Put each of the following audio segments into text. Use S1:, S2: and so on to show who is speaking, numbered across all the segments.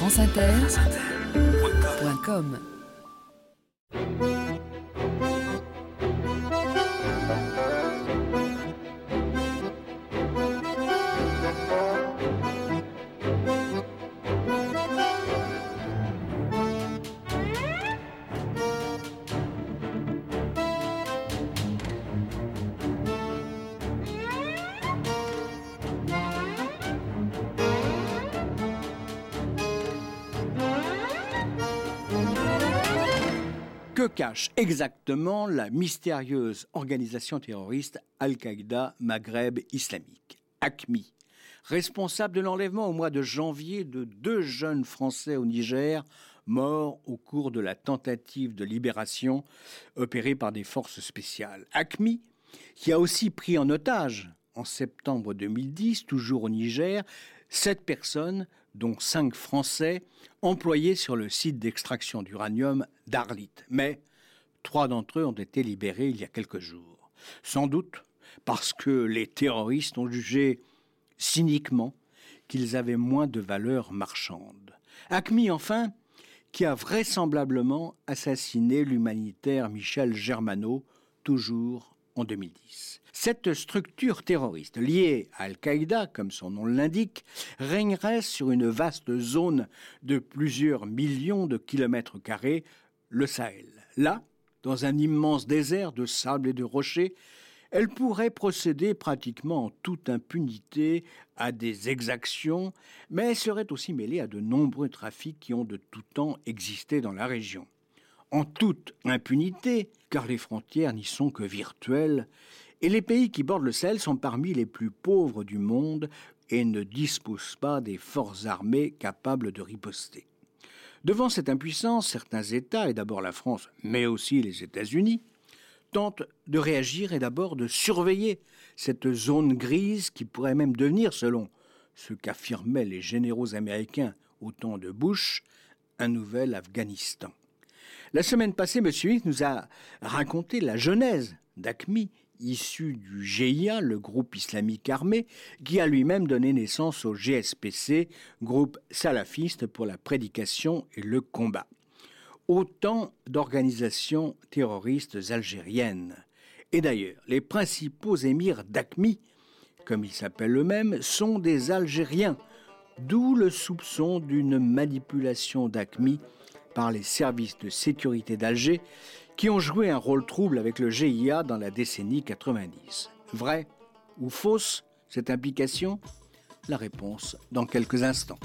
S1: franceinter.com.
S2: Que cache exactement la mystérieuse organisation terroriste Al-Qaïda Maghreb islamique, AQMI, responsable de l'enlèvement au mois de janvier de 2 jeunes Français au Niger, morts au cours de la tentative de libération opérée par des forces spéciales. AQMI, qui a aussi pris en otage, en septembre 2010, toujours au Niger, 7 personnes, dont 5 Français, employés sur le site d'extraction d'uranium d'Arlit. Mais 3 d'entre eux ont été libérés il y a quelques jours. Sans doute parce que les terroristes ont jugé cyniquement qu'ils avaient moins de valeur marchande. AQMI, enfin, qui a vraisemblablement assassiné l'humanitaire Michel Germano, toujours en 2010. Cette structure terroriste, liée à Al-Qaïda, comme son nom l'indique, régnerait sur une vaste zone de plusieurs millions de kilomètres carrés, le Sahel. Là, dans un immense désert de sable et de rochers, elle pourrait procéder pratiquement en toute impunité à des exactions, mais elle serait aussi mêlée à de nombreux trafics qui ont de tout temps existé dans la région. En toute impunité, car les frontières n'y sont que virtuelles, et les pays qui bordent le Sahel sont parmi les plus pauvres du monde et ne disposent pas des forces armées capables de riposter. Devant cette impuissance, certains États, et d'abord la France, mais aussi les États-Unis, tentent de réagir et d'abord de surveiller cette zone grise qui pourrait même devenir, selon ce qu'affirmaient les généraux américains au temps de Bush, un nouvel Afghanistan. La semaine passée, M. X nous a raconté la genèse d'AQMI, issu du GIA, le groupe islamique armé, qui a lui-même donné naissance au GSPC, groupe salafiste pour la prédication et le combat. Autant d'organisations terroristes algériennes. Et d'ailleurs, les principaux émirs d'AQMI, comme ils s'appellent eux-mêmes, sont des Algériens, d'où le soupçon d'une manipulation d'AQMI par les services de sécurité d'Alger, qui ont joué un rôle trouble avec le GIA dans la décennie 90. Vrai ou fausse cette implication ? La réponse dans quelques instants.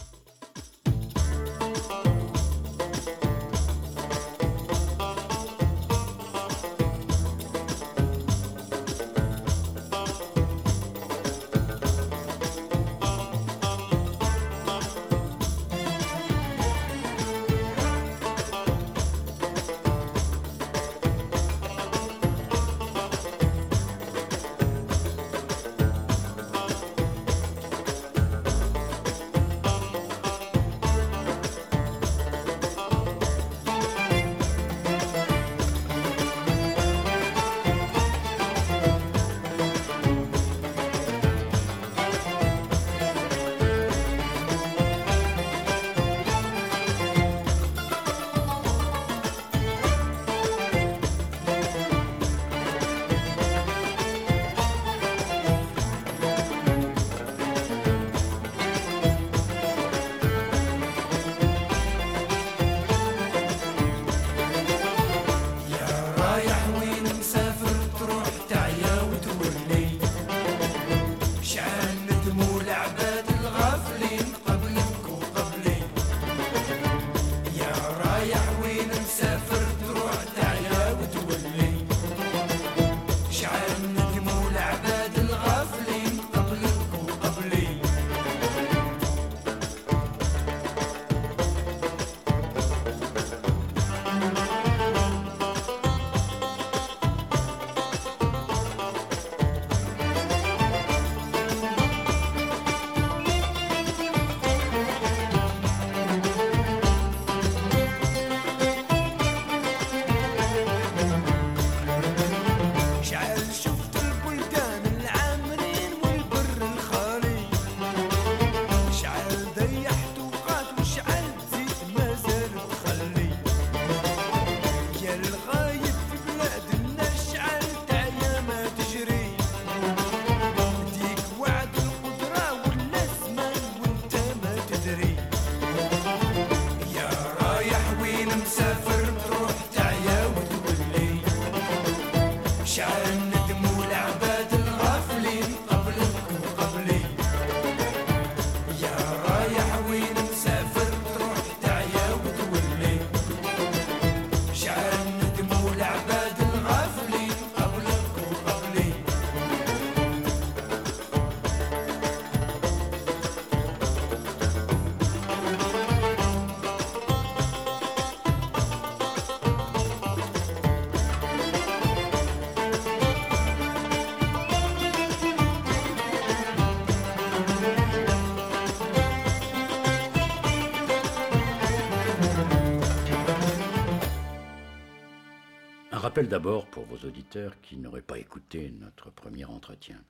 S3: rappel d'abord pour vos auditeurs qui n'auraient pas écouté notre premier entretien.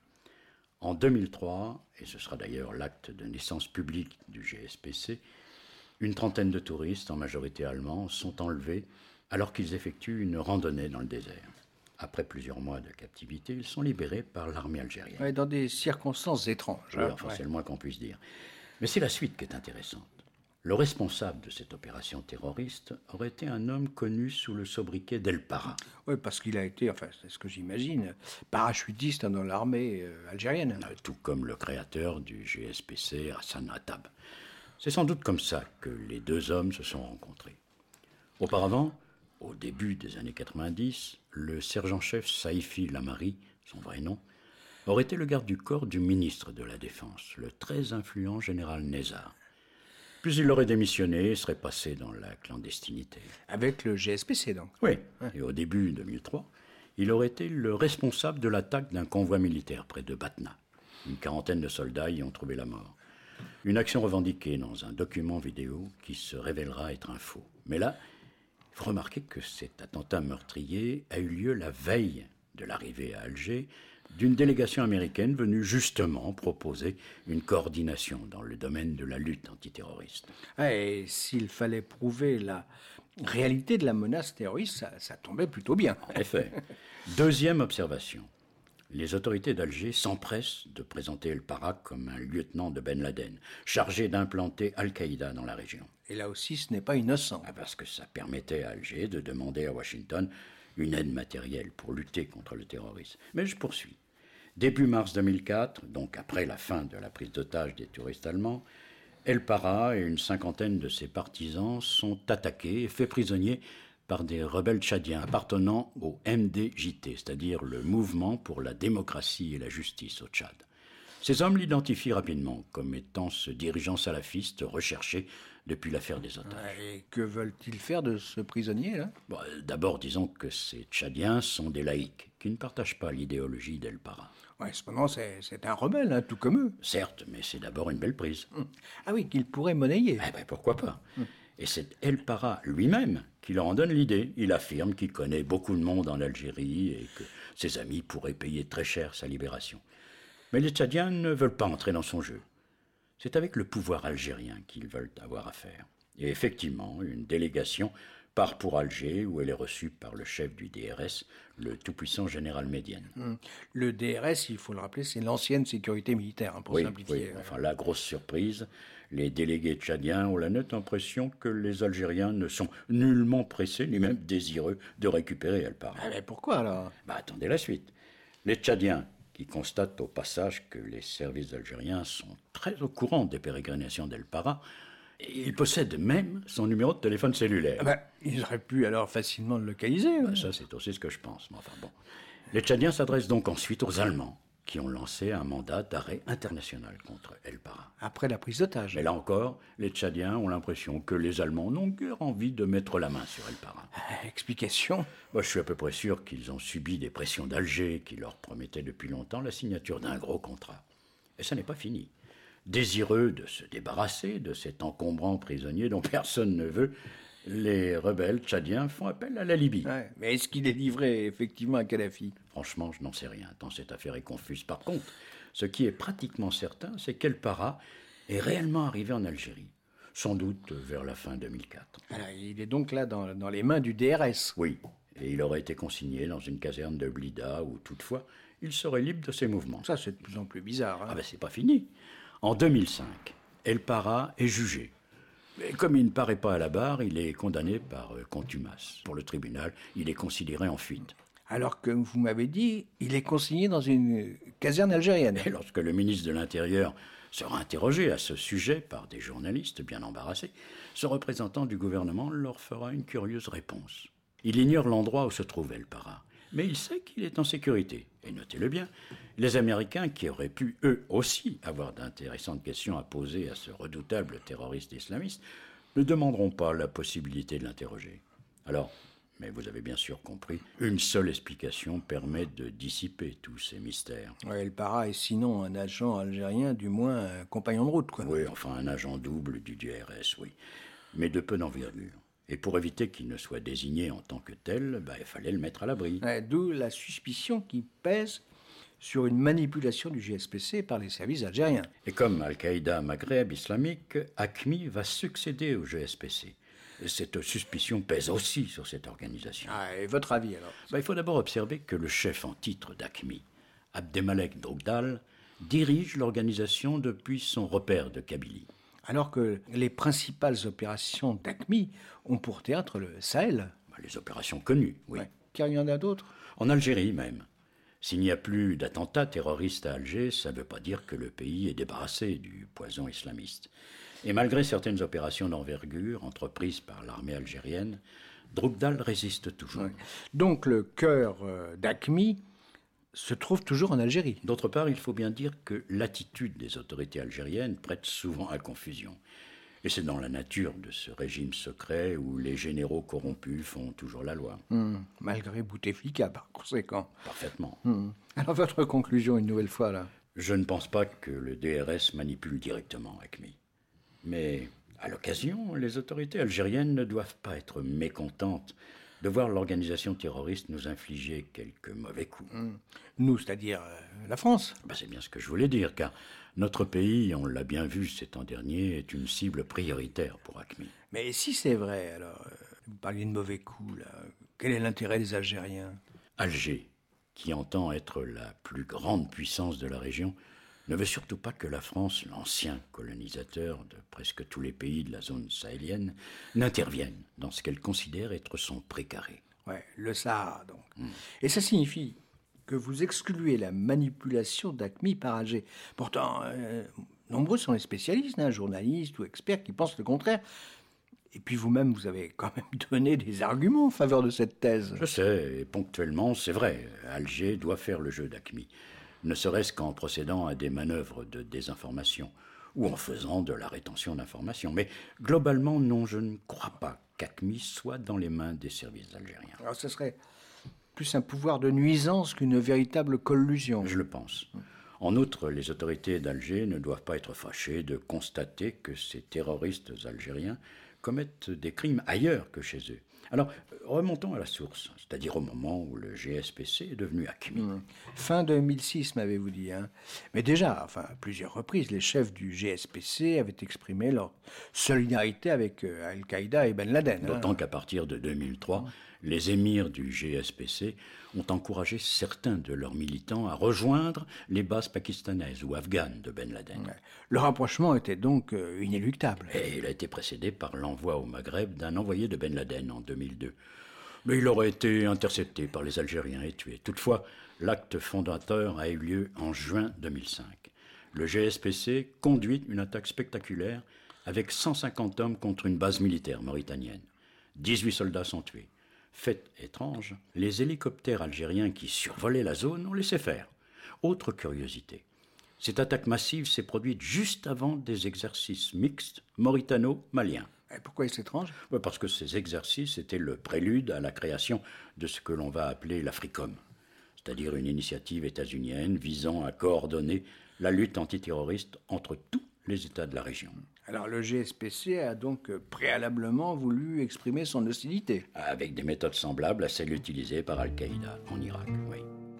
S3: En 2003, et ce sera d'ailleurs l'acte de naissance publique du GSPC, une trentaine de touristes, en majorité allemands, sont enlevés alors qu'ils effectuent une randonnée dans le désert. Après plusieurs mois de captivité, ils sont libérés par l'armée algérienne.
S2: Ouais, dans des circonstances étranges.
S3: Oui, enfin, c'est le moins qu'on puisse dire. Mais c'est la suite qui est intéressante. Le responsable de cette opération terroriste aurait été un homme connu sous le sobriquet d'El Para.
S2: Oui, parce qu'il a été, enfin, c'est ce que j'imagine, parachutiste dans l'armée algérienne.
S3: Tout comme le créateur du GSPC, Hassan Attab. C'est sans doute comme ça que les deux hommes se sont rencontrés. Auparavant, au début des années 90, le sergent-chef Saifi Lamari, son vrai nom, aurait été le garde du corps du ministre de la Défense, le très influent général Nezzar. Puis il aurait démissionné et serait passé dans la clandestinité.
S2: Avec le GSPC, donc.
S3: Oui, et au début 2003, il aurait été le responsable de l'attaque d'un convoi militaire près de Batna. Une quarantaine de soldats y ont trouvé la mort. Une action revendiquée dans un document vidéo qui se révélera être un faux. Mais là, il faut remarquer que cet attentat meurtrier a eu lieu la veille de l'arrivée à Alger d'une délégation américaine venue justement proposer une coordination dans le domaine de la lutte antiterroriste.
S2: Et s'il fallait prouver la réalité de la menace terroriste, ça tombait plutôt bien.
S3: En effet. Deuxième observation. Les autorités d'Alger s'empressent de présenter El Para comme un lieutenant de Ben Laden, chargé d'implanter Al-Qaïda dans la région.
S2: Et là aussi, ce n'est pas innocent.
S3: Parce que ça permettait à Alger de demander à Washington une aide matérielle pour lutter contre le terrorisme. Mais je poursuis. Début mars 2004, donc après la fin de la prise d'otage des touristes allemands, El Para et une cinquantaine de ses partisans sont attaqués et faits prisonniers par des rebelles tchadiens appartenant au MDJT, c'est-à-dire le Mouvement pour la démocratie et la justice au Tchad. Ces hommes l'identifient rapidement comme étant ce dirigeant salafiste recherché depuis l'affaire des otages.
S2: Et que veulent-ils faire de ce prisonnier-là ?
S3: D'abord, disons que ces Tchadiens sont des laïcs qui ne partagent pas l'idéologie d'El Para.
S2: Cependant, c'est un rebelle, tout comme eux.
S3: Certes, mais c'est d'abord une belle prise.
S2: Ah oui, qu'il pourrait monnayer.
S3: Pourquoi pas. Et c'est El Para lui-même qui leur en donne l'idée. Il affirme qu'il connaît beaucoup de monde en Algérie et que ses amis pourraient payer très cher sa libération. Mais les Tchadiens ne veulent pas entrer dans son jeu. C'est avec le pouvoir algérien qu'ils veulent avoir affaire. Et effectivement, une délégation part pour Alger, où elle est reçue par le chef du DRS, le tout-puissant général Médienne.
S2: Le DRS, il faut le rappeler, c'est l'ancienne sécurité militaire, pour simplifier.
S3: Oui, enfin, la grosse surprise, les délégués tchadiens ont la nette impression que les Algériens ne sont nullement pressés, ni même désireux de récupérer El Para.
S2: Mais pourquoi alors ?
S3: Attendez la suite. Les Tchadiens, qui constatent au passage que les services algériens sont très au courant des pérégrinations d'El Para, ils possèdent même son numéro de téléphone cellulaire.
S2: Ils auraient pu alors facilement le localiser.
S3: Ça, c'est aussi ce que je pense. Mais enfin bon. Les Tchadiens s'adressent donc ensuite aux Allemands, qui ont lancé un mandat d'arrêt international contre El Para.
S2: Après la prise d'otage.
S3: Mais là encore, les Tchadiens ont l'impression que les Allemands n'ont guère envie de mettre la main sur El Para.
S2: Explication ?
S3: Je suis à peu près sûr qu'ils ont subi des pressions d'Alger qui leur promettaient depuis longtemps la signature d'un gros contrat. Et ça n'est pas fini. Désireux de se débarrasser de cet encombrant prisonnier dont personne ne veut, les rebelles tchadiens font appel à la Libye.
S2: Mais est-ce qu'il est livré effectivement à Kadhafi ?
S3: Franchement, je n'en sais rien, tant cette affaire est confuse. Par contre, ce qui est pratiquement certain, c'est qu'El Para est réellement arrivé en Algérie, sans doute vers la fin 2004.
S2: Il est donc là dans les mains du DRS.
S3: Oui, et il aurait été consigné dans une caserne de Blida où, toutefois, il serait libre de ses mouvements.
S2: Ça, c'est de plus en plus bizarre.
S3: C'est pas fini. En 2005, El Para est jugé. Mais comme il ne paraît pas à la barre, il est condamné par contumace. Pour le tribunal, il est considéré en fuite.
S2: Alors que vous m'avez dit, il est consigné dans une caserne algérienne.
S3: Et lorsque le ministre de l'Intérieur sera interrogé à ce sujet par des journalistes bien embarrassés, ce représentant du gouvernement leur fera une curieuse réponse. Il ignore l'endroit où se trouve El Para, mais il sait qu'il est en sécurité. Et notez-le bien, les Américains, qui auraient pu eux aussi avoir d'intéressantes questions à poser à ce redoutable terroriste islamiste, ne demanderont pas la possibilité de l'interroger. Alors, mais vous avez bien sûr compris, une seule explication permet de dissiper tous ces mystères.
S2: El Para est sinon un agent algérien, du moins un compagnon de route, quoi.
S3: Oui, enfin un agent double du DRS, oui. Mais de peu d'envergure. Et pour éviter qu'il ne soit désigné en tant que tel, il fallait le mettre à l'abri.
S2: D'où la suspicion qui pèse sur une manipulation du GSPC par les services algériens.
S3: Et comme Al-Qaïda Maghreb islamique, AQMI va succéder au GSPC. Et cette suspicion pèse aussi sur cette organisation.
S2: Et votre avis alors?
S3: Il faut d'abord observer que le chef en titre d'AQMI, Abdelmalek Drogdal, dirige l'organisation depuis son repère de Kabylie.
S2: Alors que les principales opérations d'AQMI ont pour théâtre le Sahel.
S3: Les opérations connues, oui.
S2: Car il y en a d'autres.
S3: En Algérie même. S'il n'y a plus d'attentats terroristes à Alger, ça ne veut pas dire que le pays est débarrassé du poison islamiste. Et malgré certaines opérations d'envergure entreprises par l'armée algérienne, Drogdal résiste toujours.
S2: Donc le cœur d'AQMI se trouve toujours en Algérie.
S3: D'autre part, il faut bien dire que l'attitude des autorités algériennes prête souvent à confusion. Et c'est dans la nature de ce régime secret où les généraux corrompus font toujours la loi.
S2: Malgré Bouteflika, par conséquent.
S3: Parfaitement.
S2: Alors votre conclusion, une nouvelle fois, là?
S3: Je ne pense pas que le DRS manipule directement AQMI. Mais, à l'occasion, les autorités algériennes ne doivent pas être mécontentes de voir l'organisation terroriste nous infliger quelques mauvais coups.
S2: Nous, c'est-à-dire la France?
S3: C'est bien ce que je voulais dire, car notre pays, on l'a bien vu ces temps derniers, est une cible prioritaire pour AQMI.
S2: Mais si c'est vrai, alors, vous parliez de mauvais coups, là, quel est l'intérêt des Algériens?
S3: Alger, qui entend être la plus grande puissance de la région, ne veut surtout pas que la France, l'ancien colonisateur de presque tous les pays de la zone sahélienne, n'intervienne dans ce qu'elle considère être son précaré.
S2: Le Sahara, donc. Et ça signifie que vous excluez la manipulation d'AQMI par Alger. Pourtant, nombreux sont les spécialistes, journalistes ou experts qui pensent le contraire. Et puis vous-même, vous avez quand même donné des arguments en faveur de cette thèse.
S3: Je sais, et ponctuellement, c'est vrai, Alger doit faire le jeu d'AQMI. Ne serait-ce qu'en procédant à des manœuvres de désinformation ou en faisant de la rétention d'informations. Mais globalement, non, je ne crois pas qu'AQMI soit dans les mains des services algériens.
S2: Alors ce serait plus un pouvoir de nuisance qu'une véritable collusion.
S3: Je le pense. En outre, les autorités d'Alger ne doivent pas être fâchées de constater que ces terroristes algériens commettent des crimes ailleurs que chez eux. Alors, remontons à la source, c'est-à-dire au moment où le GSPC est devenu AQMI.
S2: Fin 2006, m'avez-vous dit. Mais déjà, à plusieurs reprises, les chefs du GSPC avaient exprimé leur solidarité avec Al-Qaïda et Ben Laden.
S3: D'autant qu'à partir de 2003, les émirs du GSPC ont encouragé certains de leurs militants à rejoindre les bases pakistanaises ou afghanes de Ben Laden.
S2: Le rapprochement était donc inéluctable.
S3: Et il a été précédé par l'envoi au Maghreb d'un envoyé de Ben Laden en 2002. Mais il aurait été intercepté par les Algériens et tué. Toutefois, l'acte fondateur a eu lieu en juin 2005. Le GSPC conduit une attaque spectaculaire avec 150 hommes contre une base militaire mauritanienne. 18 soldats sont tués. Fait étrange, les hélicoptères algériens qui survolaient la zone ont laissé faire. Autre curiosité, cette attaque massive s'est produite juste avant des exercices mixtes mauritano-maliens.
S2: Et pourquoi est-ce étrange ?
S3: Parce que ces exercices étaient le prélude à la création de ce que l'on va appeler l'Africom, c'est-à-dire une initiative états-unienne visant à coordonner la lutte antiterroriste entre tous les États de la région.
S2: Alors le GSPC a donc préalablement voulu exprimer son hostilité.
S3: Avec des méthodes semblables à celles utilisées par Al-Qaïda en Irak, oui.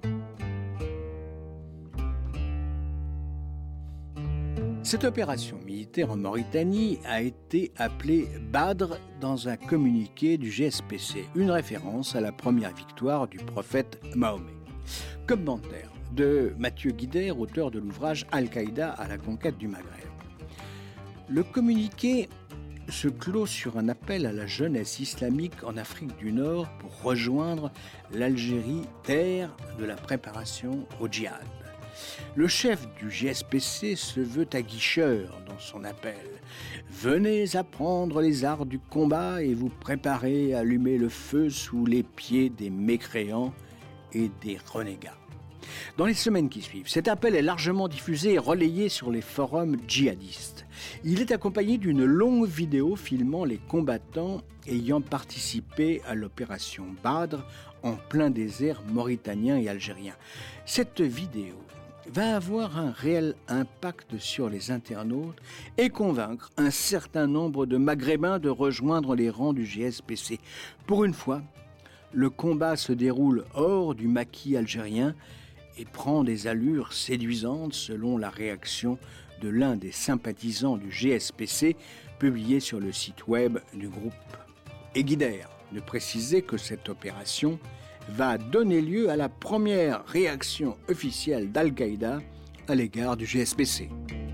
S2: Cette opération militaire en Mauritanie a été appelée Badr dans un communiqué du GSPC, une référence à la première victoire du prophète Mahomet. Commentaire de Mathieu Guider, auteur de l'ouvrage Al-Qaïda à la conquête du Maghreb. Le communiqué se clôt sur un appel à la jeunesse islamique en Afrique du Nord pour rejoindre l'Algérie, terre de la préparation au djihad. Le chef du GSPC se veut aguicheur dans son appel. Venez apprendre les arts du combat et vous préparer à allumer le feu sous les pieds des mécréants et des renégats. Dans les semaines qui suivent, cet appel est largement diffusé et relayé sur les forums djihadistes. Il est accompagné d'une longue vidéo filmant les combattants ayant participé à l'opération Badr en plein désert mauritanien et algérien. Cette vidéo va avoir un réel impact sur les internautes et convaincre un certain nombre de Maghrébins de rejoindre les rangs du GSPC. Pour une fois, le combat se déroule hors du maquis algérien et prend des allures séduisantes selon la réaction de l'un des sympathisants du GSPC publié sur le site web du groupe. Eguider de préciser que cette opération va donner lieu à la première réaction officielle d'Al-Qaïda à l'égard du GSPC.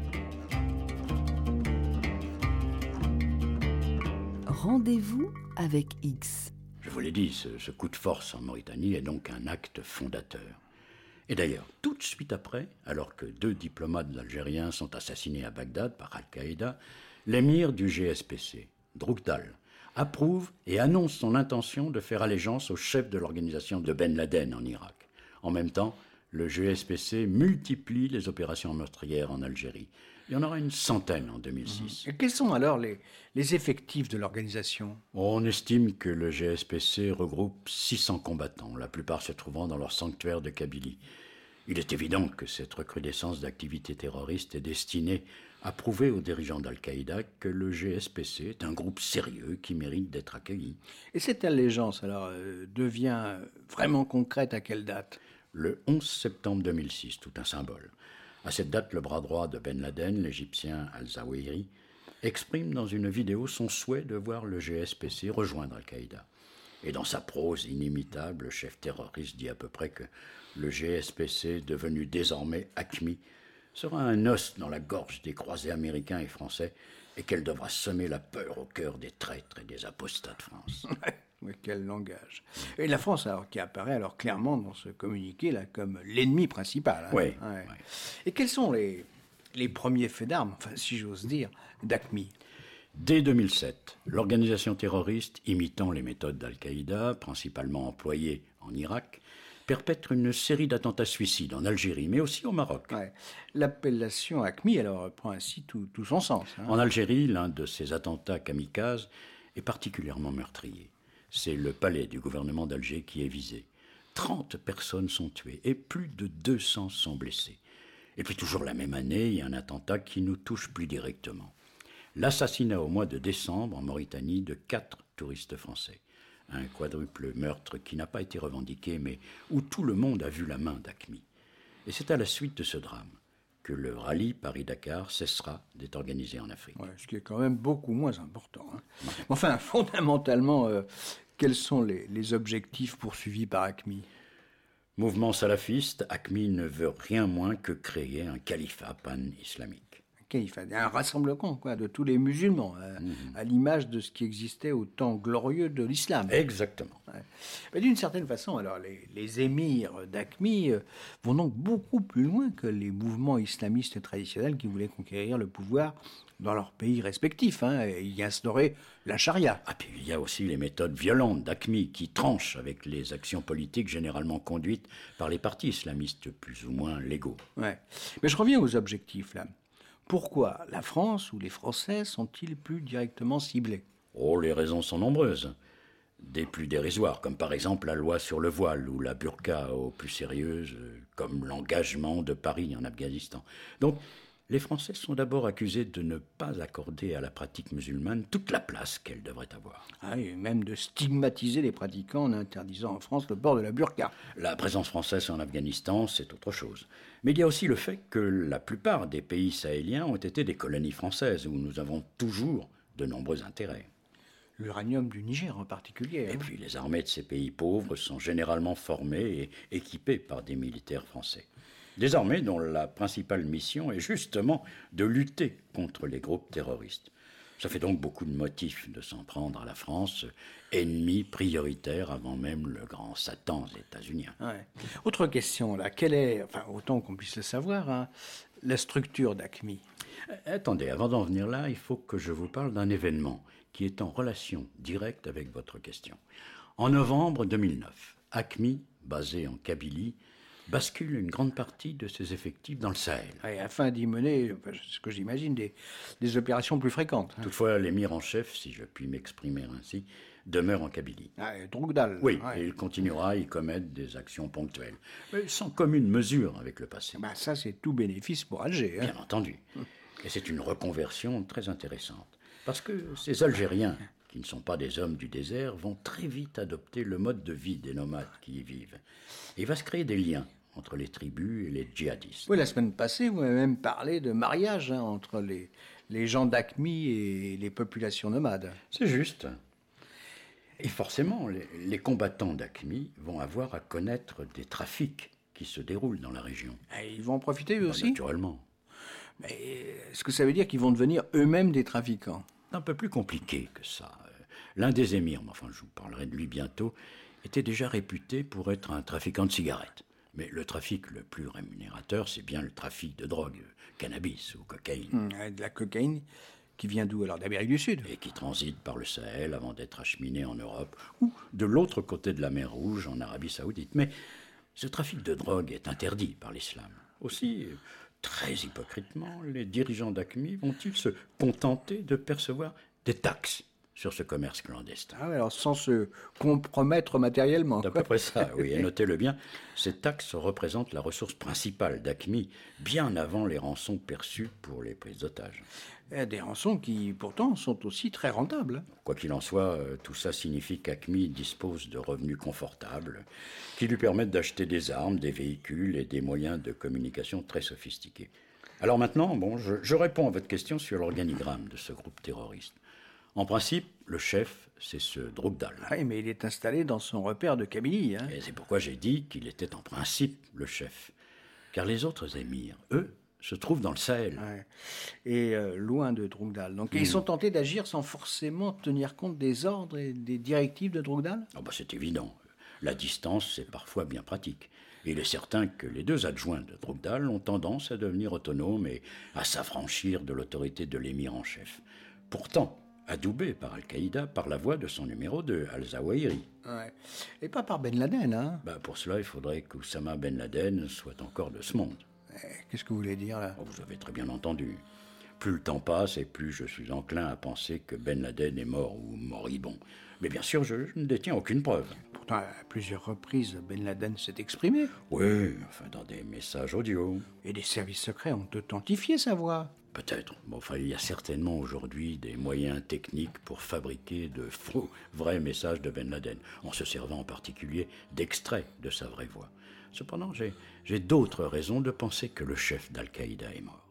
S1: Rendez-vous avec X.
S3: Je vous l'ai dit, ce coup de force en Mauritanie est donc un acte fondateur. Et d'ailleurs, tout de suite après, alors que 2 diplomates algériens sont assassinés à Bagdad par Al-Qaïda, l'émir du GSPC, Drukdal, approuve et annonce son intention de faire allégeance au chef de l'organisation de Ben Laden en Irak. En même temps, le GSPC multiplie les opérations meurtrières en Algérie. Il y en aura une centaine en 2006.
S2: Et quels sont alors les effectifs de l'organisation ?
S3: On estime que le GSPC regroupe 600 combattants, la plupart se trouvant dans leur sanctuaire de Kabylie. Il est évident que cette recrudescence d'activités terroristes est destinée à prouver aux dirigeants d'Al-Qaïda que le GSPC est un groupe sérieux qui mérite d'être accueilli.
S2: Et cette allégeance, alors, devient vraiment concrète à quelle date ?
S3: Le 11 septembre 2006, tout un symbole. À cette date, le bras droit de Ben Laden, l'Égyptien Al-Zawahiri, exprime dans une vidéo son souhait de voir le GSPC rejoindre Al-Qaïda. Et dans sa prose inimitable, le chef terroriste dit à peu près que le GSPC, devenu désormais AQMI, sera un os dans la gorge des croisés américains et français et qu'elle devra semer la peur au cœur des traîtres et des apostats de France.
S2: Mais quel langage. Et la France, alors, qui apparaît alors clairement dans ce communiqué là comme l'ennemi principal. Hein.
S3: Oui.
S2: Ouais. Et quels sont les premiers faits d'armes, enfin, si j'ose dire, d'AQMI ?
S3: Dès 2007, l'organisation terroriste, imitant les méthodes d'Al-Qaïda, principalement employées en Irak, perpètre une série d'attentats suicides en Algérie, mais aussi au Maroc.
S2: Ouais. L'appellation AQMI, alors, prend ainsi tout son sens. Hein.
S3: En Algérie, l'un de ces attentats kamikazes est particulièrement meurtrier. C'est le palais du gouvernement d'Alger qui est visé. 30 personnes sont tuées et plus de 200 sont blessées. Et puis toujours la même année, il y a un attentat qui nous touche plus directement. L'assassinat au mois de décembre en Mauritanie de 4 touristes français. Un quadruple meurtre qui n'a pas été revendiqué, mais où tout le monde a vu la main d'AQMI. Et c'est à la suite de ce drame que le rallye Paris-Dakar cessera d'être organisé en Afrique.
S2: Ouais, ce qui est quand même beaucoup moins important. Hein. Ouais. Enfin, fondamentalement, quels sont les objectifs poursuivis par AQMI ?
S3: Mouvement salafiste, AQMI ne veut rien moins que créer un califat pan-islamique.
S2: Un rassemblement de tous les musulmans, à l'image de ce qui existait au temps glorieux de l'islam.
S3: Exactement.
S2: Ouais. Mais d'une certaine façon, alors, les émirs d'AQMI vont donc beaucoup plus loin que les mouvements islamistes traditionnels qui voulaient conquérir le pouvoir dans leurs pays respectifs, et y instaurer la charia.
S3: Ah, puis il y a aussi les méthodes violentes d'AQMI qui tranchent avec les actions politiques généralement conduites par les partis islamistes plus ou moins légaux.
S2: Ouais. Mais je reviens aux objectifs, là. Pourquoi la France ou les Français sont-ils plus directement ciblés ?
S3: Oh, les raisons sont nombreuses. Des plus dérisoires, comme par exemple la loi sur le voile ou la burqa, aux plus sérieuses, comme l'engagement de Paris en Afghanistan. Donc, les Français sont d'abord accusés de ne pas accorder à la pratique musulmane toute la place qu'elle devrait avoir.
S2: Ah, et même de stigmatiser les pratiquants en interdisant en France le port de la burqa.
S3: La présence française en Afghanistan, c'est autre chose. Mais il y a aussi le fait que la plupart des pays sahéliens ont été des colonies françaises, où nous avons toujours de nombreux intérêts.
S2: L'uranium du Niger en particulier.
S3: Et puis les armées de ces pays pauvres sont généralement formées et équipées par des militaires français. Des armées dont la principale mission est justement de lutter contre les groupes terroristes. Ça fait donc beaucoup de motifs de s'en prendre à la France, ennemi prioritaire avant même le grand Satan états-unien.
S2: Ouais. Autre question, là, quelle est, autant qu'on puisse le savoir, la structure d'AQMI ?
S3: Attendez, avant d'en venir là, il faut que je vous parle d'un événement qui est en relation directe avec votre question. En novembre 2009, AQMI, basé en Kabylie, bascule une grande partie de ses effectifs dans le Sahel.
S2: Et afin d'y mener, ce que j'imagine, des opérations plus fréquentes.
S3: Toutefois, l'émir en chef, si je puis m'exprimer ainsi, demeure en Kabylie.
S2: Drogdal.
S3: Oui, et il continuera à y commettre des actions ponctuelles, mais sans commune mesure avec le passé.
S2: Ça, c'est tout bénéfice pour Alger.
S3: Bien entendu. Et c'est une reconversion très intéressante. Parce que ces Algériens, qui ne sont pas des hommes du désert, vont très vite adopter le mode de vie des nomades qui y vivent. Et il va se créer des liens entre les tribus et les djihadistes.
S2: Oui, la semaine passée, vous m'avez même parlé de mariage entre les gens d'Aqmi et les populations nomades.
S3: C'est juste. Et forcément, les combattants d'Aqmi vont avoir à connaître des trafics qui se déroulent dans la région.
S2: Et ils vont en profiter eux aussi ?
S3: Naturellement.
S2: Mais est-ce que ça veut dire qu'ils vont devenir eux-mêmes des trafiquants ?
S3: C'est un peu plus compliqué que ça. L'un des émirs, enfin je vous parlerai de lui bientôt, était déjà réputé pour être un trafiquant de cigarettes. Mais le trafic le plus rémunérateur, c'est bien le trafic de drogue, cannabis ou cocaïne.
S2: De la cocaïne qui vient d'où alors ? D'Amérique du Sud ?
S3: Et qui transite par le Sahel avant d'être acheminé en Europe ou de l'autre côté de la mer Rouge, en Arabie Saoudite. Mais ce trafic de drogue est interdit par l'islam. Aussi, très hypocritement, les dirigeants d'Aqmi vont-ils se contenter de percevoir des taxes sur ce commerce clandestin.
S2: Alors sans se compromettre matériellement.
S3: C'est à peu près ça, oui. Et notez-le bien, ces taxes représentent la ressource principale d'Aqmi, bien avant les rançons perçues pour les prises d'otages.
S2: Des rançons qui, pourtant, sont aussi très rentables.
S3: Quoi qu'il en soit, tout ça signifie qu'Aqmi dispose de revenus confortables qui lui permettent d'acheter des armes, des véhicules et des moyens de communication très sophistiqués. Alors maintenant, je réponds à votre question sur l'organigramme de ce groupe terroriste. En principe, le chef, c'est ce Drogdal.
S2: Oui, mais il est installé dans son repère de Kabylie.
S3: Et c'est pourquoi j'ai dit qu'il était en principe le chef. Car les autres émirs, eux, se trouvent dans le Sahel.
S2: Et loin de Drogdal. Donc ils sont tentés d'agir sans forcément tenir compte des ordres et des directives de Drogdal ?
S3: C'est évident. La distance, c'est parfois bien pratique. Et il est certain que les deux adjoints de Drogdal ont tendance à devenir autonomes et à s'affranchir de l'autorité de l'émir en chef. Pourtant, adoubé par Al-Qaïda par la voix de son numéro 2, Al-Zawahiri.
S2: Et pas par Ben Laden,
S3: Pour cela, il faudrait qu'Oussama Ben Laden soit encore de ce monde.
S2: Qu'est-ce que vous voulez dire, là ?
S3: Vous avez très bien entendu. Plus le temps passe et plus je suis enclin à penser que Ben Laden est mort ou moribond. Mais bien sûr, je ne détiens aucune preuve.
S2: Pourtant, à plusieurs reprises, Ben Laden s'est exprimé.
S3: Oui, dans des messages audio.
S2: Et des services secrets ont authentifié sa voix.
S3: Peut-être. Il y a certainement aujourd'hui des moyens techniques pour fabriquer de faux, vrais messages de Ben Laden, en se servant en particulier d'extraits de sa vraie voix. Cependant, j'ai d'autres raisons de penser que le chef d'Al-Qaïda est mort.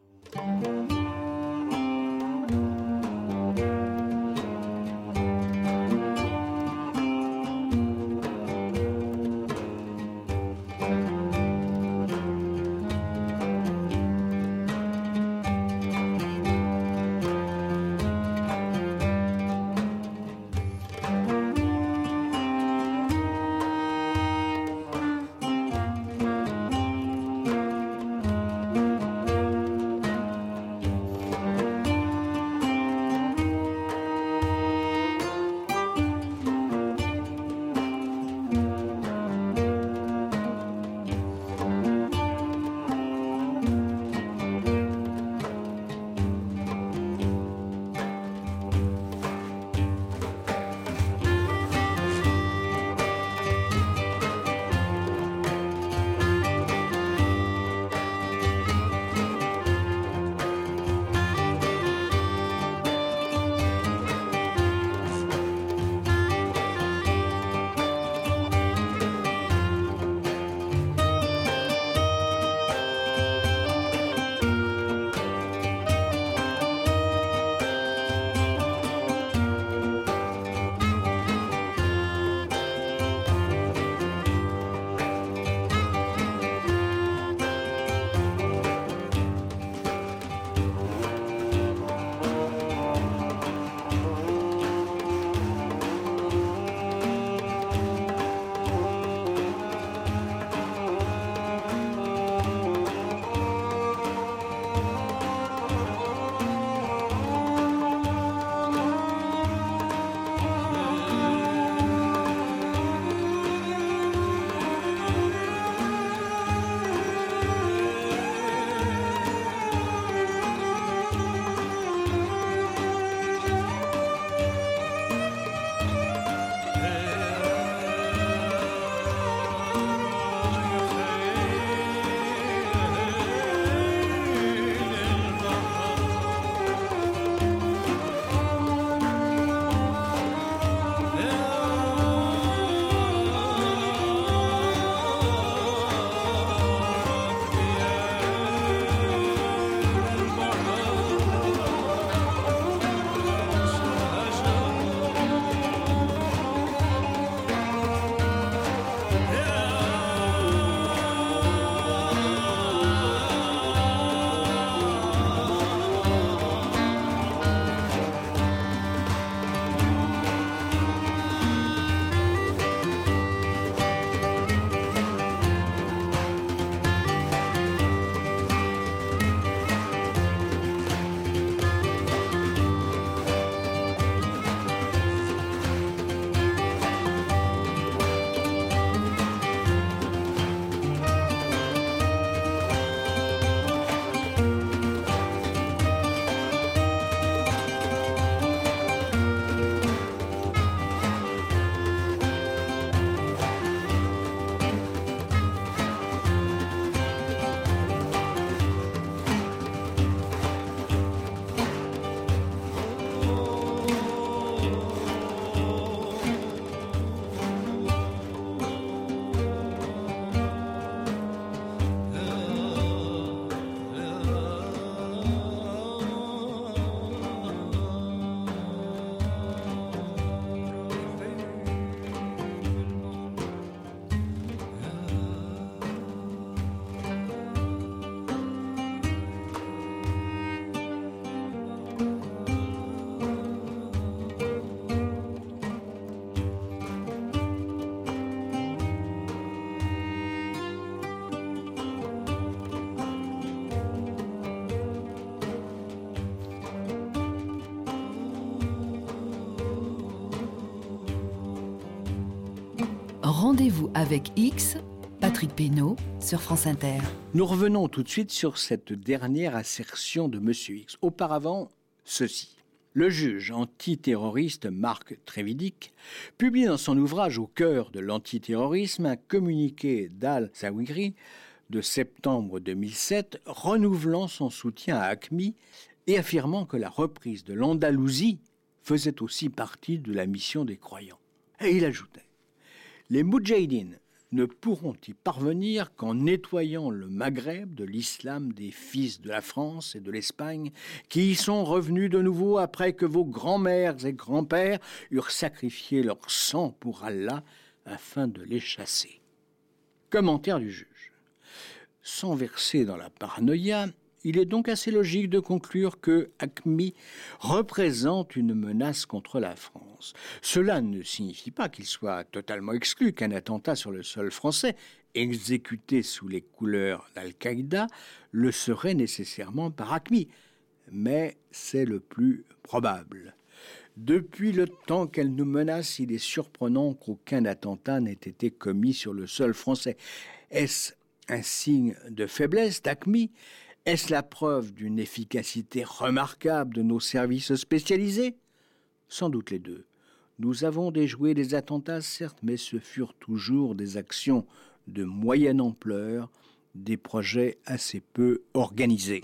S1: Rendez-vous avec X, Patrick Pénaud, sur France Inter.
S2: Nous revenons tout de suite sur cette dernière assertion de M. X. Auparavant, ceci. Le juge antiterroriste Marc Trévidic publie dans son ouvrage Au cœur de l'antiterrorisme un communiqué d'Al-Zawahiri de septembre 2007 renouvelant son soutien à AQMI et affirmant que la reprise de l'Andalousie faisait aussi partie de la mission des croyants. Et il ajoutait « Les Moudjahidines ne pourront y parvenir qu'en nettoyant le Maghreb de l'islam des fils de la France et de l'Espagne qui y sont revenus de nouveau après que vos grands-mères et grands-pères eurent sacrifié leur sang pour Allah afin de les chasser. » Commentaire du juge. Sans verser dans la paranoïa, il est donc assez logique de conclure que AQMI représente une menace contre la France. Cela ne signifie pas qu'il soit totalement exclu qu'un attentat sur le sol français, exécuté sous les couleurs d'Al-Qaïda, le serait nécessairement par AQMI. Mais c'est le plus probable. Depuis le temps qu'elle nous menace, il est surprenant qu'aucun attentat n'ait été commis sur le sol français. Est-ce un signe de faiblesse d'AQMI ? Est-ce la preuve d'une efficacité remarquable de nos services spécialisés ? Sans doute les deux. Nous avons déjoué des attentats, certes, mais ce furent toujours des actions de moyenne ampleur, des projets assez peu organisés.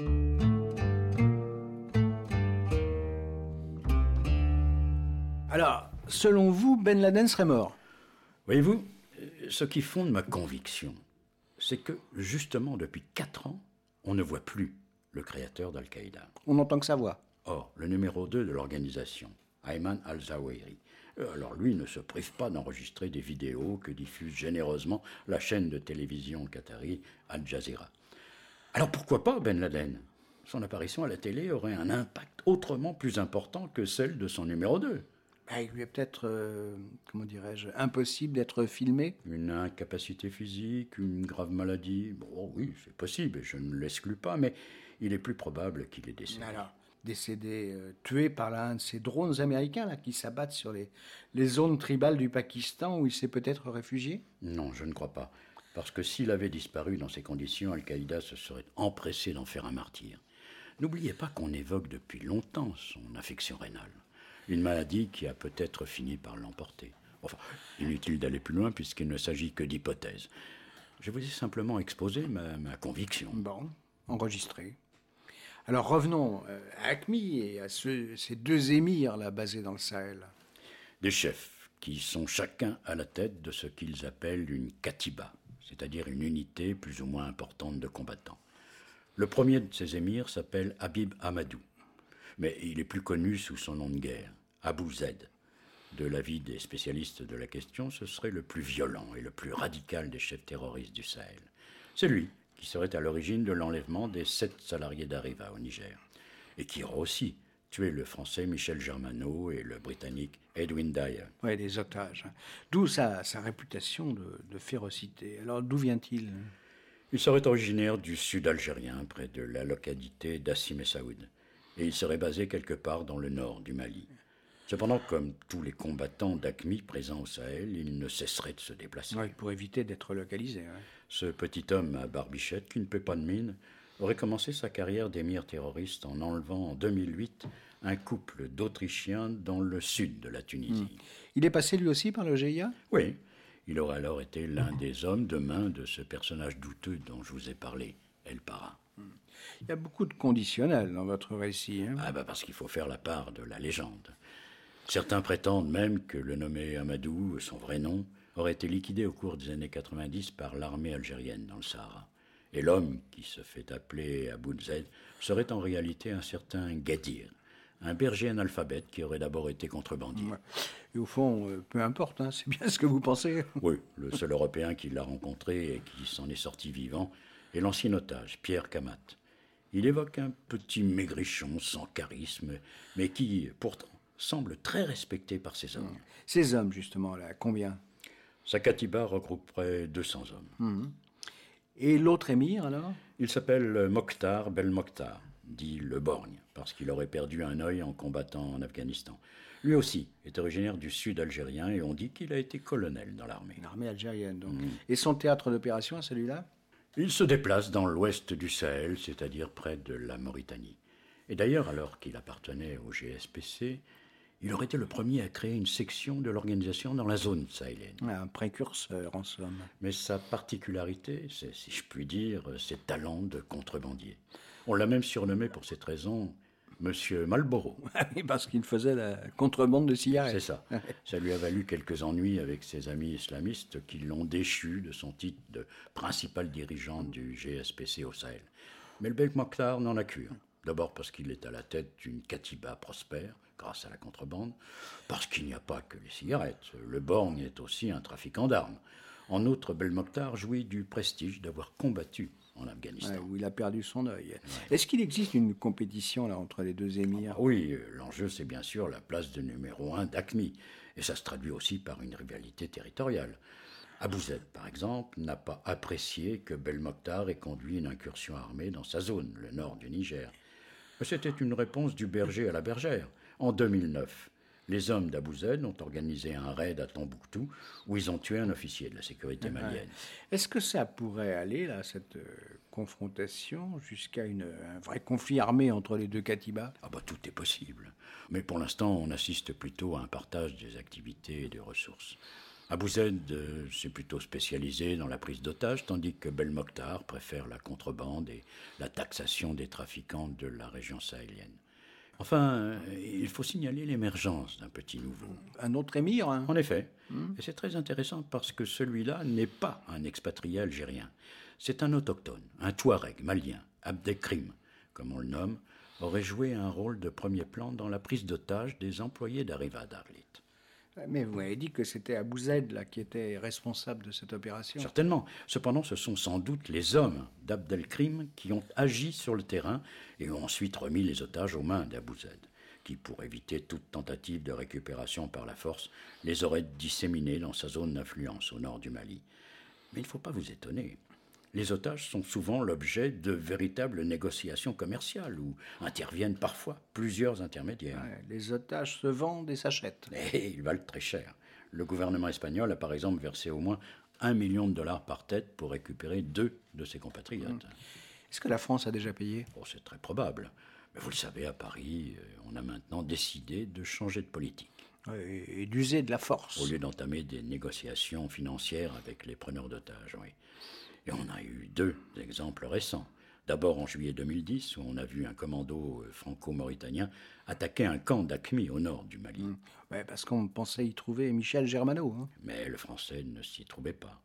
S2: Alors, selon vous, Ben Laden serait mort ?
S3: Voyez-vous, ce qui fonde ma conviction, c'est que, justement, depuis 4 ans, on ne voit plus le créateur d'Al-Qaïda.
S2: On n'entend que sa voix.
S3: Or, le numéro 2 de l'organisation, Ayman al-Zawahiri, alors lui ne se prive pas d'enregistrer des vidéos que diffuse généreusement la chaîne de télévision qatari Al Jazeera. Alors pourquoi pas Ben Laden ? Son apparition à la télé aurait un impact autrement plus important que celle de son numéro 2.
S2: Il lui est peut-être, impossible d'être filmé.
S3: Une incapacité physique, une grave maladie. Bon, oui, c'est possible, je ne l'exclus pas, mais il est plus probable qu'il est décédé.
S2: Alors, décédé, tué par l'un de ces drones américains là, qui s'abattent sur les zones tribales du Pakistan où il s'est peut-être réfugié ?
S3: Non, je ne crois pas. Parce que s'il avait disparu dans ces conditions, Al-Qaïda se serait empressé d'en faire un martyr. N'oubliez pas qu'on évoque depuis longtemps son affection rénale. Une maladie qui a peut-être fini par l'emporter. Enfin, inutile d'aller plus loin puisqu'il ne s'agit que d'hypothèses. Je vous ai simplement exposé ma conviction.
S2: Bon, enregistré. Alors revenons à AQMI et à ces 2 émirs là, basés dans le Sahel.
S3: Des chefs qui sont chacun à la tête de ce qu'ils appellent une katiba, c'est-à-dire une unité plus ou moins importante de combattants. Le premier de ces émirs s'appelle Habib Ahmadou. Mais il est plus connu sous son nom de guerre, Abu Zaid. De l'avis des spécialistes de la question, ce serait le plus violent et le plus radical des chefs terroristes du Sahel. C'est lui qui serait à l'origine de l'enlèvement des 7 salariés d'Arriva au Niger, et qui aura aussi tué le Français Michel Germano et le Britannique Edwin Dyer.
S2: Oui, des otages. D'où sa réputation de férocité. Alors d'où vient-il ?
S3: Il serait originaire du sud algérien, près de la localité d'Assim et Saoud. Et il serait basé quelque part dans le nord du Mali. Cependant, comme tous les combattants d'AQMI présents au Sahel, il ne cesserait de se déplacer.
S2: Oui, pour éviter d'être localisé. Ouais.
S3: Ce petit homme à barbichette, qui ne paie pas de mine, aurait commencé sa carrière d'émir terroriste en enlevant en 2008 un couple d'Autrichiens dans le sud de la Tunisie.
S2: Il est passé lui aussi par le GIA ?
S3: Oui, il aurait alors été l'un des hommes de main de ce personnage douteux dont je vous ai parlé, El Para.
S2: Il y a beaucoup de conditionnels dans votre récit.
S3: Parce qu'il faut faire la part de la légende. Certains prétendent même que le nommé Amadou, son vrai nom, aurait été liquidé au cours des années 90 par l'armée algérienne dans le Sahara. Et l'homme qui se fait appeler Abu Zaid serait en réalité un certain Gadir, un berger analphabète qui aurait d'abord été contrebandier.
S2: Ouais. Et au fond, peu importe, c'est bien ce que vous pensez.
S3: Oui, le seul Européen qui l'a rencontré et qui s'en est sorti vivant est l'ancien otage, Pierre Kamat. Il évoque un petit maigrichon sans charisme, mais qui, pourtant, semble très respecté par ses hommes.
S2: Ces hommes, justement, là, combien ?
S3: Sa katiba regroupe près 200 hommes.
S2: Et l'autre émir, alors ?
S3: Il s'appelle Mokhtar Belmokhtar. dit Le Borgne, parce qu'il aurait perdu un œil en combattant en Afghanistan. Lui aussi est originaire du sud algérien et on dit qu'il a été colonel dans l'armée.
S2: L'armée algérienne, donc. Et son théâtre d'opération, celui-là?
S3: Il se déplace dans l'ouest du Sahel, c'est-à-dire près de la Mauritanie. Et d'ailleurs, alors qu'il appartenait au GSPC, il aurait été le premier à créer une section de l'organisation dans la zone sahélienne.
S2: Un précurseur, en somme.
S3: Mais sa particularité, c'est, si je puis dire, ses talents de contrebandier. On l'a même surnommé pour cette raison Monsieur Marlboro.
S2: Oui, parce qu'il faisait la contrebande de cigarettes.
S3: C'est ça. Ça lui a valu quelques ennuis avec ses amis islamistes qui l'ont déchu de son titre de principal dirigeant du GSPC au Sahel. Mais le Bek Mokhtar n'en a cure. D'abord parce qu'il est à la tête d'une katiba prospère, grâce à la contrebande, parce qu'il n'y a pas que les cigarettes. Le Borgne est aussi un trafiquant d'armes. En outre, Belmokhtar jouit du prestige d'avoir combattu en Afghanistan.
S2: Où il a perdu son œil. Ouais. Est-ce qu'il existe une compétition là, entre les deux émirs?
S3: Oui, l'enjeu c'est bien sûr la place de numéro 1 d'AQMI, et ça se traduit aussi par une rivalité territoriale. Abou Zaid, par exemple, n'a pas apprécié que Belmokhtar ait conduit une incursion armée dans sa zone, le nord du Niger. C'était une réponse du berger à la bergère. En 2009, les hommes d'Abou Zaid ont organisé un raid à Tombouctou où ils ont tué un officier de la sécurité malienne.
S2: Est-ce que ça pourrait aller, là, cette confrontation, jusqu'à un vrai conflit armé entre les deux katibas?
S3: Tout est possible. Mais pour l'instant, on assiste plutôt à un partage des activités et des ressources. Abou Zaid s'est plutôt spécialisé dans la prise d'otages, tandis que Belmokhtar préfère la contrebande et la taxation des trafiquants de la région sahélienne. Enfin, il faut signaler l'émergence d'un petit nouveau.
S2: Un autre émir, hein?
S3: En effet. Et c'est très intéressant parce que celui-là n'est pas un expatrié algérien. C'est un autochtone, un Touareg malien, Abdelkrim, comme on le nomme, aurait joué un rôle de premier plan dans la prise d'otages des employés d'Arriva d'Arlit.
S2: Mais vous m'avez dit que c'était Abou Zaid là, qui était responsable de cette opération.
S3: Certainement. Cependant, ce sont sans doute les hommes d'Abdelkrim qui ont agi sur le terrain et ont ensuite remis les otages aux mains d'Abou Zaid, qui, pour éviter toute tentative de récupération par la force, les aurait disséminés dans sa zone d'influence au nord du Mali. Mais il ne faut pas vous étonner. Les otages sont souvent l'objet de véritables négociations commerciales où interviennent parfois plusieurs intermédiaires.
S2: Ouais, les otages se vendent et s'achètent.
S3: Et ils valent très cher. Le gouvernement espagnol a par exemple versé au moins $1 million par tête pour récupérer 2 de ses compatriotes.
S2: Est-ce que la France a déjà payé?
S3: C'est très probable. Mais vous le savez, à Paris, on a maintenant décidé de changer de politique.
S2: Et d'user de la force.
S3: Au lieu d'entamer des négociations financières avec les preneurs d'otages, oui. Et on a eu 2 exemples récents. D'abord en juillet 2010, où on a vu un commando franco-mauritanien attaquer un camp d'AQMI au nord du Mali.
S2: Ouais, parce qu'on pensait y trouver Michel Germano. Hein.
S3: Mais le Français ne s'y trouvait pas.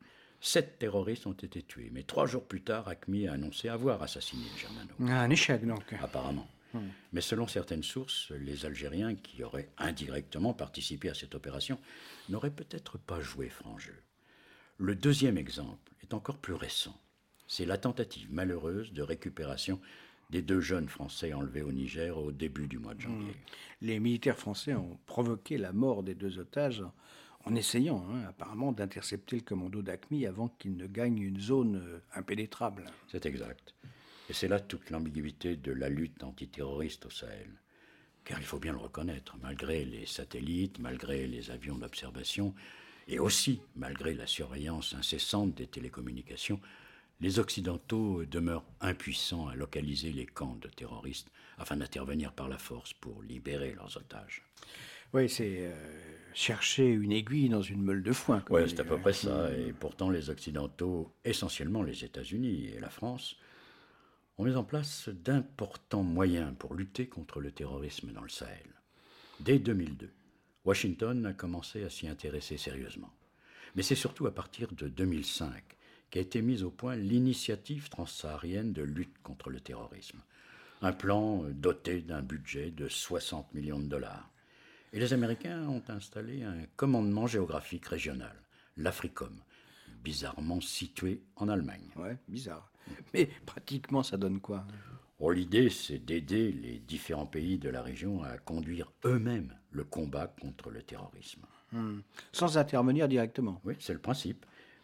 S3: 7 terroristes ont été tués, mais 3 jours plus tard, AQMI a annoncé avoir assassiné Germano.
S2: Un échec, donc.
S3: Apparemment. Mais selon certaines sources, les Algériens qui auraient indirectement participé à cette opération n'auraient peut-être pas joué franc jeu. Le deuxième exemple est encore plus récent. C'est la tentative malheureuse de récupération des 2 jeunes Français enlevés au Niger au début du mois de janvier.
S2: Les militaires français ont provoqué la mort des 2 otages en essayant, apparemment, d'intercepter le commando d'AQMI avant qu'il ne gagne une zone impénétrable.
S3: C'est exact. Et c'est là toute l'ambiguïté de la lutte antiterroriste au Sahel. Car il faut bien le reconnaître, malgré les satellites, malgré les avions d'observation, et aussi malgré la surveillance incessante des télécommunications, les Occidentaux demeurent impuissants à localiser les camps de terroristes afin d'intervenir par la force pour libérer leurs otages.
S2: Oui, c'est chercher une aiguille dans une meule de foin.
S3: Oui, c'est à peu près ça. Et pourtant, les Occidentaux, essentiellement les États-Unis et la France, ont mis en place d'importants moyens pour lutter contre le terrorisme dans le Sahel. Dès 2002, Washington a commencé à s'y intéresser sérieusement. Mais c'est surtout à partir de 2005 qu'a été mise au point l'initiative transsaharienne de lutte contre le terrorisme. Un plan doté d'un budget de 60 millions de dollars. Et les Américains ont installé un commandement géographique régional, l'AFRICOM, bizarrement situé en Allemagne.
S2: Ouais, bizarre. Mais pratiquement, ça donne quoi?
S3: L'idée, c'est d'aider les différents pays de la région à conduire eux-mêmes le combat contre le terrorisme.
S2: Sans intervenir directement.
S3: Oui, c'est le principe.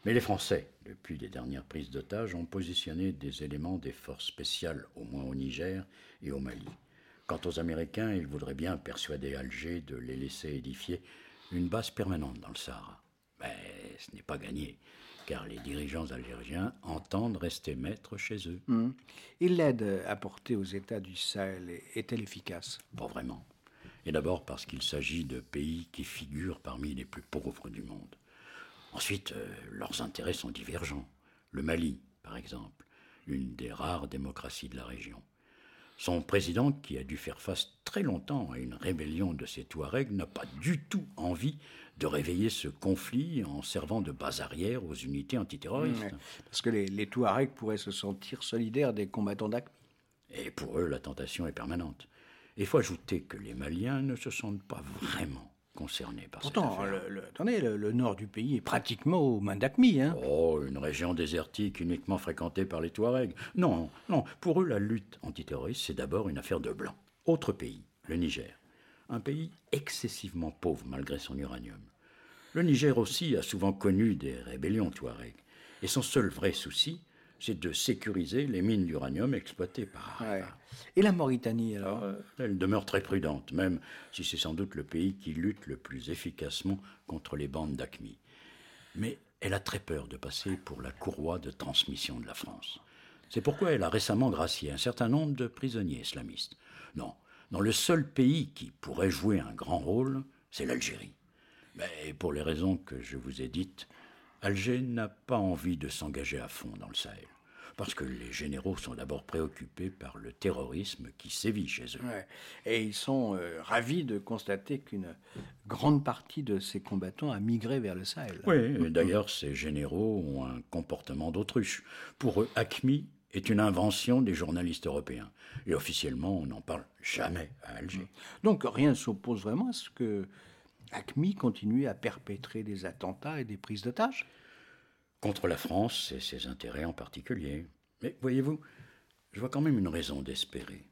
S3: Mais les Français, depuis les dernières prises d'otages, ont positionné des éléments des forces spéciales, au moins au Niger et au Mali. Quant aux Américains, ils voudraient bien persuader Alger de les laisser édifier une base permanente dans le Sahara. Mais ce n'est pas gagné, car les dirigeants algériens entendent rester maîtres chez eux.
S2: Et l'aide apportée aux États du Sahel est-elle efficace?
S3: Pas vraiment. Et d'abord parce qu'il s'agit de pays qui figurent parmi les plus pauvres du monde. Ensuite, leurs intérêts sont divergents. Le Mali, par exemple, une des rares démocraties de la région. Son président, qui a dû faire face très longtemps à une rébellion de ses Touaregs, n'a pas du tout envie de réveiller ce conflit en servant de base arrière aux unités antiterroristes.
S2: Ouais, parce que les Touaregs pourraient se sentir solidaires des combattants d'AQMI.
S3: Et pour eux, la tentation est permanente. Il faut ajouter que les Maliens ne se sentent pas vraiment concernés par cette
S2: Pourtant,
S3: affaire.
S2: attendez, le nord du pays est pratiquement aux mains d'AQMI. Hein.
S3: Oh, une région désertique uniquement fréquentée par les Touaregs. Non, pour eux, la lutte antiterroriste, c'est d'abord une affaire de blancs. Autre pays, le Niger. Un pays excessivement pauvre malgré son uranium. Le Niger aussi a souvent connu des rébellions Touaregs. Et son seul vrai souci, c'est de sécuriser les mines d'uranium exploitées par Areva.
S2: Ouais. Et la Mauritanie, alors?
S3: Elle demeure très prudente, même si c'est sans doute le pays qui lutte le plus efficacement contre les bandes d'AQMI. Mais elle a très peur de passer pour la courroie de transmission de la France. C'est pourquoi elle a récemment gracié un certain nombre de prisonniers islamistes. Non, le seul pays qui pourrait jouer un grand rôle, c'est l'Algérie. Mais pour les raisons que je vous ai dites, Alger n'a pas envie de s'engager à fond dans le Sahel. Parce que les généraux sont d'abord préoccupés par le terrorisme qui sévit chez eux.
S2: Ouais. Et ils sont ravis de constater qu'une grande partie de ces combattants a migré vers le Sahel.
S3: Oui, et d'ailleurs, ces généraux ont un comportement d'autruche. Pour eux, AQMI est une invention des journalistes européens. Et officiellement, on n'en parle jamais à Alger.
S2: Donc rien ne s'oppose vraiment à ce que AQMI continue à perpétrer des attentats et des prises d'otages?
S3: Contre la France et ses intérêts en particulier. Mais voyez-vous, je vois quand même une raison d'espérer.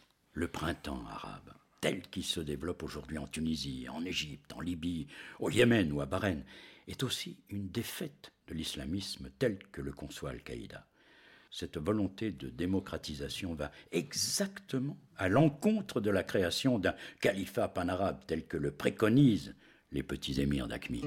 S3: Le printemps arabe, tel qu'il se développe aujourd'hui en Tunisie, en Égypte, en Libye, au Yémen ou à Bahreïn, est aussi une défaite de l'islamisme tel que le conçoit Al-Qaïda. Cette volonté de démocratisation va exactement à l'encontre de la création d'un califat panarabe tel que le préconisent les petits émirs d'AQMI.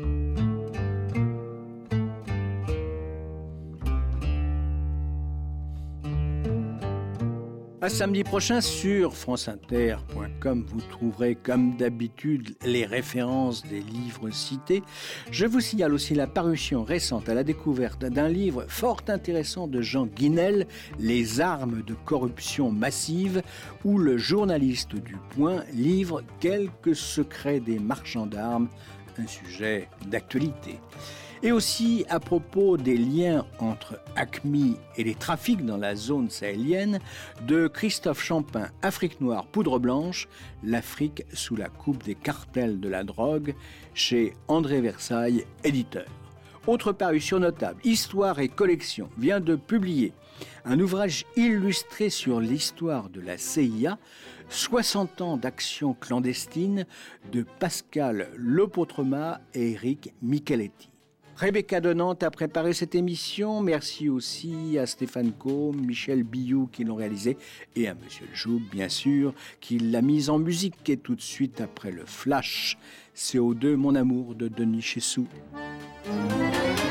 S2: À samedi prochain sur franceinter.com, vous trouverez comme d'habitude les références des livres cités. Je vous signale aussi la parution récente à la découverte d'un livre fort intéressant de Jean Guinel, Les armes de corruption massive, où le journaliste du Point livre quelques secrets des marchands d'armes, un sujet d'actualité. Et aussi à propos des liens entre AQMI et les trafics dans la zone sahélienne, de Christophe Champin, Afrique noire, poudre blanche, l'Afrique sous la coupe des cartels de la drogue, chez André Versailles, éditeur. Autre parution notable, Histoire et collection, vient de publier un ouvrage illustré sur l'histoire de la CIA, 60 ans d'action clandestine, de Pascal Lopotrema et Eric Micheletti. Rebecca de Nantes a préparé cette émission. Merci aussi à Stéphane Combe, Michel Billou qui l'ont réalisé et à Monsieur Joub, bien sûr, qui l'a mise en musique. Et tout de suite après le flash, CO2, mon amour de Denis Chessou.